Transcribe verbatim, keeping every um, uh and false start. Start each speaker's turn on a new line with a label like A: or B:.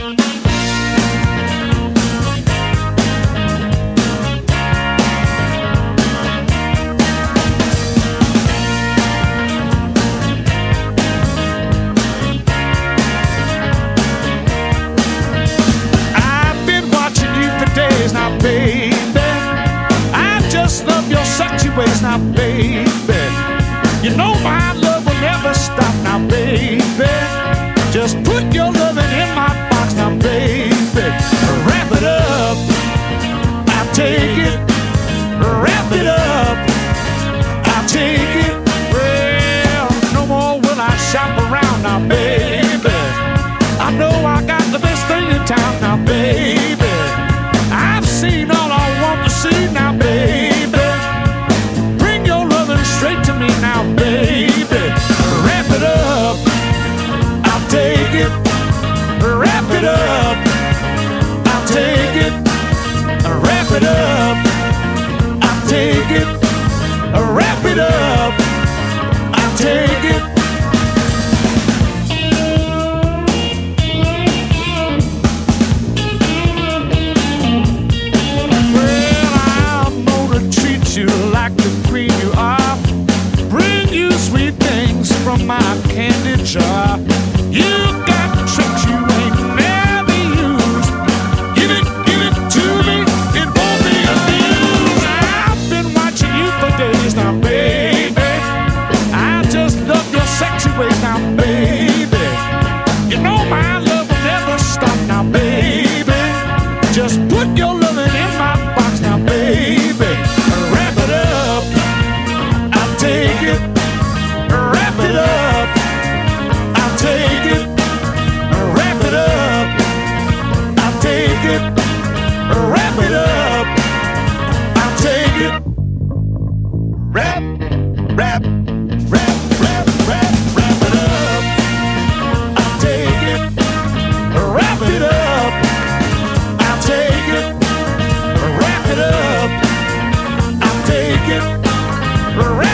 A: Ways now, baby. You know my love will never stop now, baby. Just put your loving in my box now, baby. Wrap it up, I'll take it. Wrap it up, I'll take it. Well, no more will I shop around now, baby. I know I got the best thing in town now, baby. I've seen all I want to see now, baby. Straight to me now, baby. Wrap it up, I'll take it. Wrap it up, I'll take it. Wrap it up, I'll take it. Wrap it up, I'll take it. Well, I'm gonna treat you like the queen you are. Sweet things from my candy jar. You got tricks you ain't never used. Give it, give it to me, it won't be abused. I've been watching you for days now, baby. I just love your sexy ways now, baby. You know my love will never stop now, baby. Just put your loving in my box now, baby. Wrap it up, I'll take it. Wrap it up, I'll take it. Wrap it up, I'll take it. Wrap it up, I'll take it. Wrap, wrap, wrap, wrap, wrap, wrap it up. I'll take it. Wrap it up, I'll take it. Wrap it up, I'll take it. Wrap